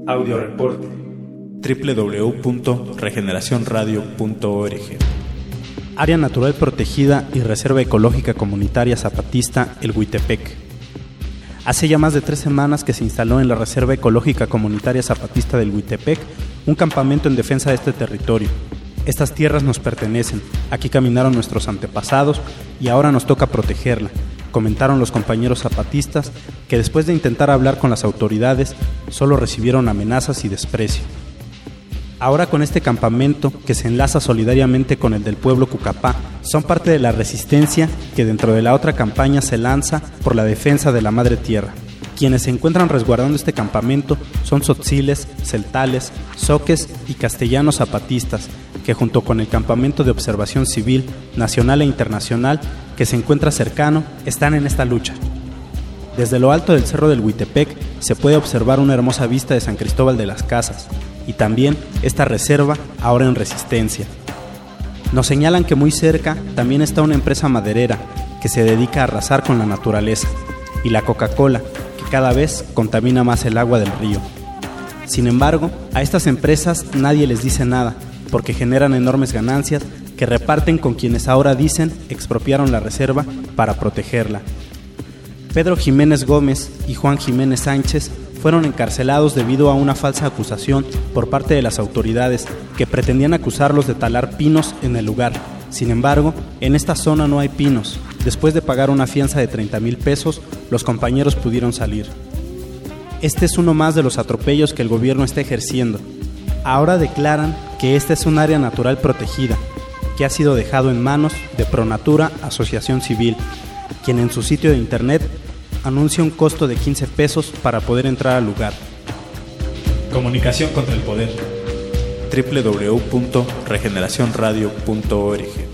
Audio reporte www.regeneracionradio.org. Área Natural Protegida y Reserva Ecológica Comunitaria Zapatista El Huitepec. Hace ya más de 3 semanas que se instaló en la Reserva Ecológica Comunitaria Zapatista del Huitepec un campamento en defensa de este territorio. Estas tierras nos pertenecen, aquí caminaron nuestros antepasados y ahora nos toca protegerla, comentaron los compañeros zapatistas que después de intentar hablar con las autoridades solo recibieron amenazas y desprecio. Ahora con este campamento, que se enlaza solidariamente con el del pueblo Cucapá, son parte de la resistencia que dentro de la otra campaña se lanza por la defensa de la madre tierra. Quienes se encuentran resguardando este campamento son tzotziles, celtales, zoques y castellanos zapatistas, que junto con el campamento de observación civil, nacional e internacional, que se encuentra cercano, están en esta lucha. Desde lo alto del Cerro del Huitepec se puede observar una hermosa vista de San Cristóbal de las Casas y también esta reserva ahora en resistencia. Nos señalan que muy cerca también está una empresa maderera que se dedica a arrasar con la naturaleza y la Coca-Cola, que cada vez contamina más el agua del río. Sin embargo, a estas empresas nadie les dice nada porque generan enormes ganancias que reparten con quienes ahora dicen expropiaron la reserva para protegerla. Pedro Jiménez Gómez y Juan Jiménez Sánchez fueron encarcelados debido a una falsa acusación por parte de las autoridades que pretendían acusarlos de talar pinos en el lugar. Sin embargo, en esta zona no hay pinos. Después de pagar una fianza de 30,000 pesos, los compañeros pudieron salir. Este es uno más de los atropellos que el gobierno está ejerciendo. Ahora declaran que esta es un área natural protegida, que ha sido dejado en manos de Pronatura Asociación Civil, quien en su sitio de internet anuncia un costo de 15 pesos para poder entrar al lugar. Comunicación contra el poder. www.regeneracionradio.org